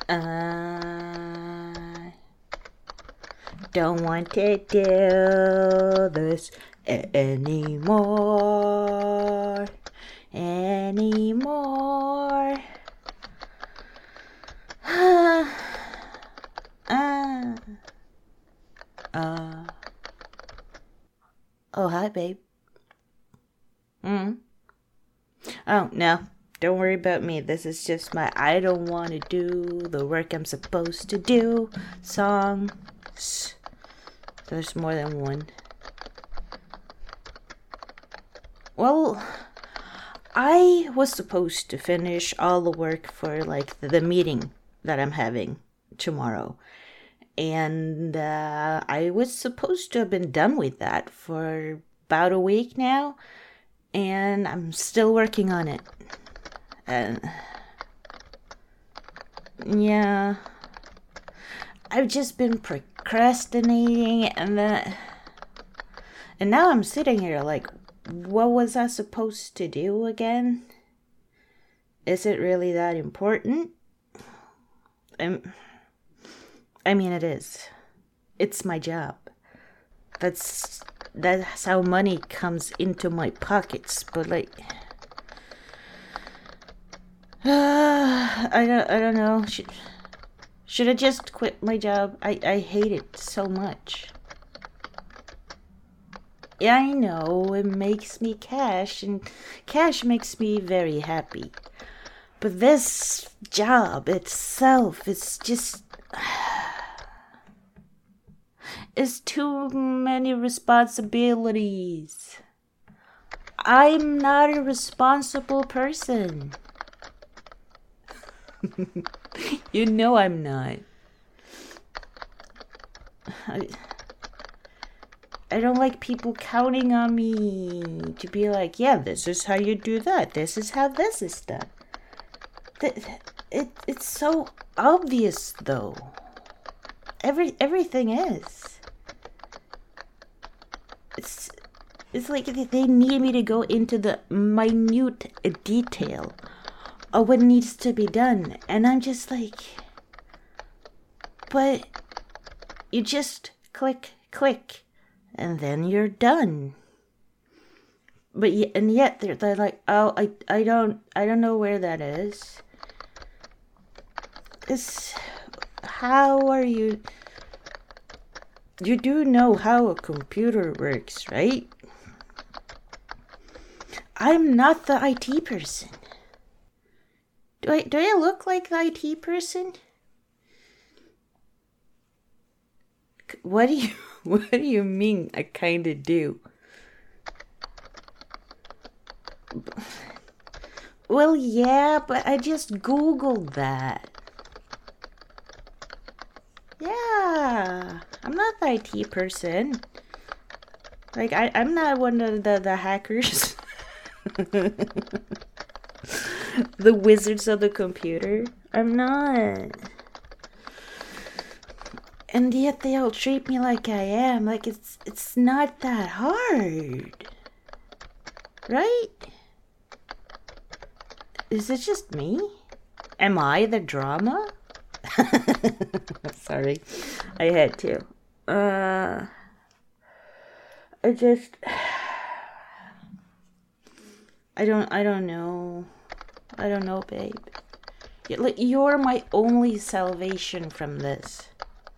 I don't want to do this anymore. Anymore. Oh, hi, babe. Oh, no. Don't worry about me. This is just my I don't want to do the work I'm supposed to do song. There's more than one. Well, I was supposed to finish all the work for like the meeting that I'm having tomorrow. And I was supposed to have been done with that for about a week now. And I'm still working on it. And yeah, I've just been procrastinating, and now I'm sitting here like, what was I supposed to do again? Is it really that important? I mean, it is. It's my job. That's how money comes into my pockets. But like, I don't know. Should I just quit my job? I hate it so much. Yeah, I know, it makes me cash, and cash makes me very happy. But this job itself is just... it's too many responsibilities. I'm not a responsible person. You know I'm not. I don't like people counting on me to be like, yeah, this is how you do that. This is how this is done. It's so obvious, though. Everything is. It's like they need me to go into the minute detail of what needs to be done. And I'm just like, but you just click, and then you're done. But yet they're like, oh, I don't know where that is. How are you? You do know how a computer works, right? I'm not the IT person. Do I look like the IT person? What do you mean I kinda do? Well, yeah, but I just Googled that. Yeah, I'm not the IT person. Like, I'm not one of the hackers. The wizards of the computer. I'm not. And yet they all treat me like I am. Like, it's not that hard. Right? Is it just me? Am I the drama? Sorry, I had to. I just... I don't know. I don't know, babe. You're my only salvation from this.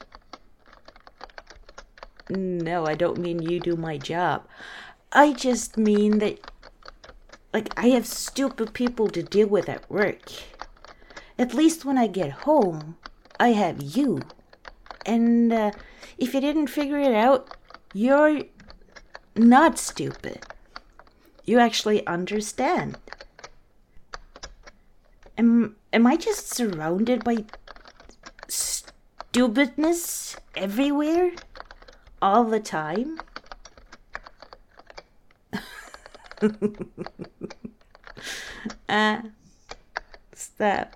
No, I don't mean you do my job. I just mean that, like, I have stupid people to deal with at work. At least when I get home, I have you. And if you didn't figure it out, you're not stupid. You actually understand. Am I just surrounded by stupidness everywhere? All the time? Stop.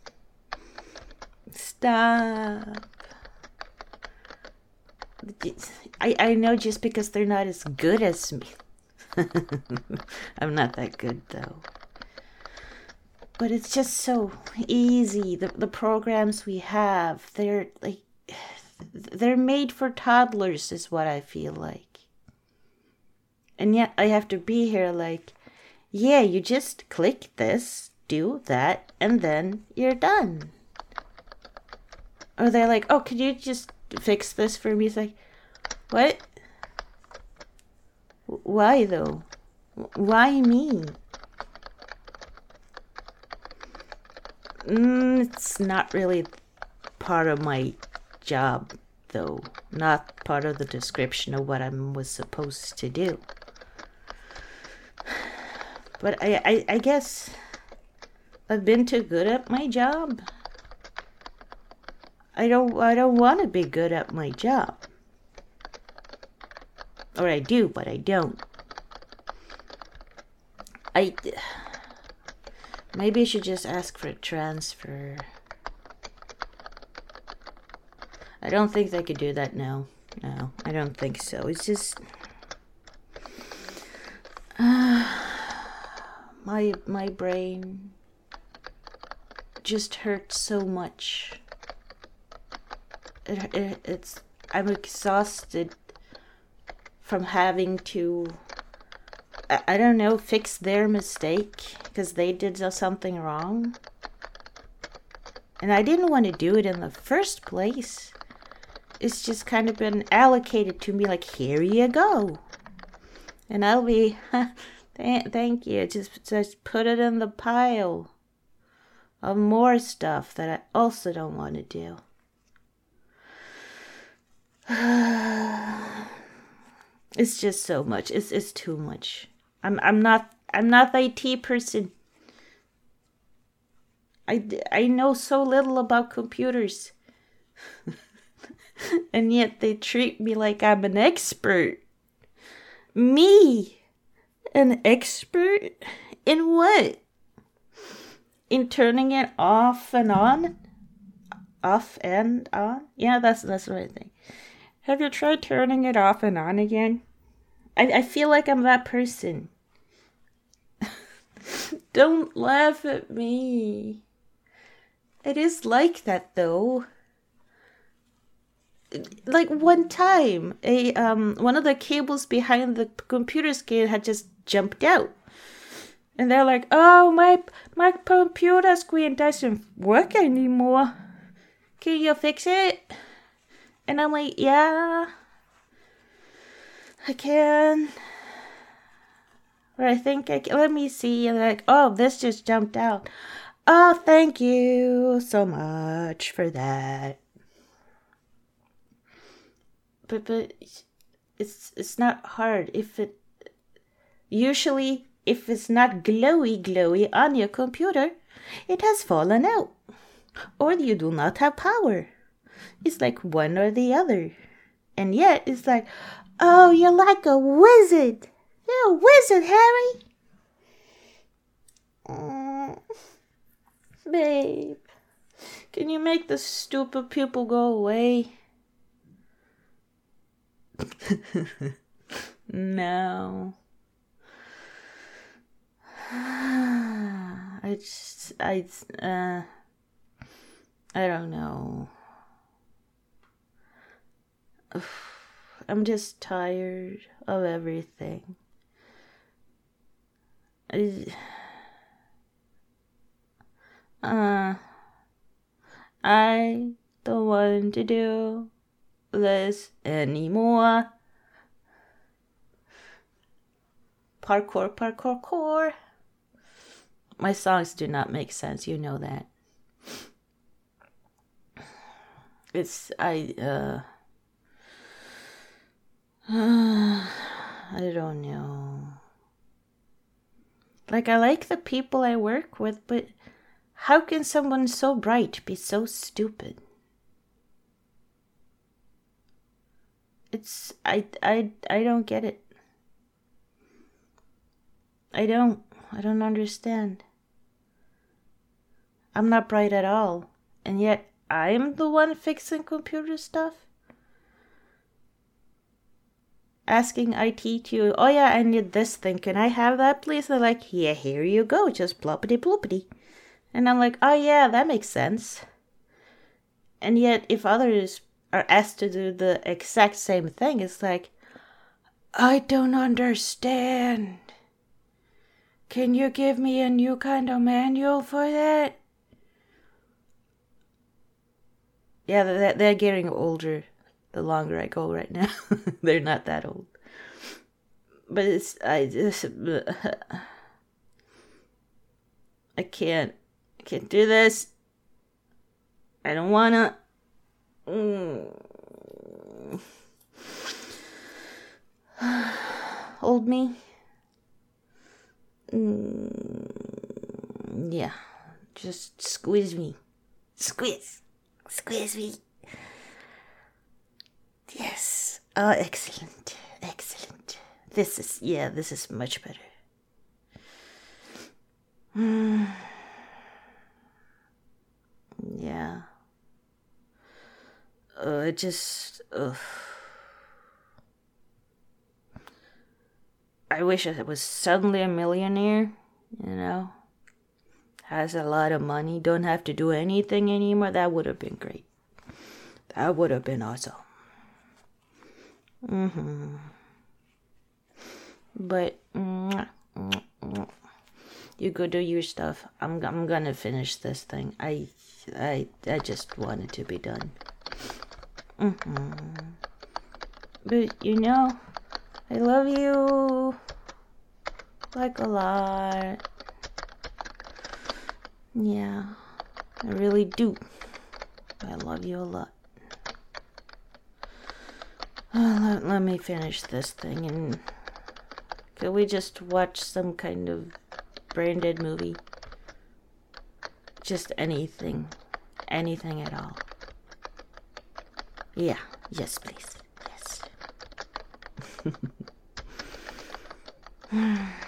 I know just because they're not as good as me. I'm not that good, though. But it's just so easy. The programs we have, they're made for toddlers is what I feel like. And yet I have to be here like, yeah, you just click this, do that, and then you're done. Or they're like, oh, could you just fix this for me? It's like, what? Why though? Why me? It's not really part of my job, though. Not part of the description of what I was supposed to do. But I guess I've been too good at my job. I don't want to be good at my job. Or I do, but I don't. Maybe I should just ask for a transfer. I don't think they could do that now. No, I don't think so. It's just... my brain just hurts so much. I'm exhausted from having to, I don't know, fix their mistake because they did something wrong. And I didn't want to do it in the first place. It's just kind of been allocated to me like, here you go. And I'll be, thank you. Just put it in the pile of more stuff that I also don't want to do. It's just so much. It's too much. I'm not the IT person. I know so little about computers. And yet they treat me like I'm an expert. Me? An expert? In what? In turning it off and on? Off and on? Yeah, that's the right thing. Have you tried turning it off and on again? I feel like I'm that person. Don't laugh at me. It is like that though. Like one time, one of the cables behind the computer screen had just jumped out. And they're like, oh, my computer screen doesn't work anymore. Can you fix it? And I'm like, yeah, I can. Or I think I can. Let me see. And they're like, oh, this just jumped out. Oh, thank you so much for that. But it's not hard. Usually if it's not glowy on your computer, it has fallen out. Or you do not have power. It's like one or the other. And yet it's like, oh, you're like a wizard. You're a wizard, Harry. Babe, can you make the stupid people go away? No. I don't know. I'm just tired of everything. I don't want to do this anymore. Parkour. My songs do not make sense, you know that. I don't know. Like, I like the people I work with, but how can someone so bright be so stupid? I don't get it. I don't understand. I'm not bright at all, and yet I'm the one fixing computer stuff. Asking IT to, oh yeah, I need this thing. Can I have that, please? They're like, yeah, here you go. Just ploppity ploppity. And I'm like, oh yeah, that makes sense. And yet, if others are asked to do the exact same thing, it's like, I don't understand. Can you give me a new kind of manual for that? Yeah, they're getting older the longer I go right now. They're not that old. But I can't do this. I don't wanna. Hold me. Yeah, just squeeze me. Squeeze me. Yes. Oh, excellent. This is much better. Yeah. It just. I wish I was suddenly a millionaire, has a lot of money, don't have to do anything anymore. That would have been great. That would have been awesome. But you go do your stuff. I'm gonna finish this thing. I just want it to be done. But I love you like a lot. Yeah, I really do. I love you a lot. Let me finish this thing, and could we just watch some kind of branded movie? Just anything at all. Yeah, yes please, yes.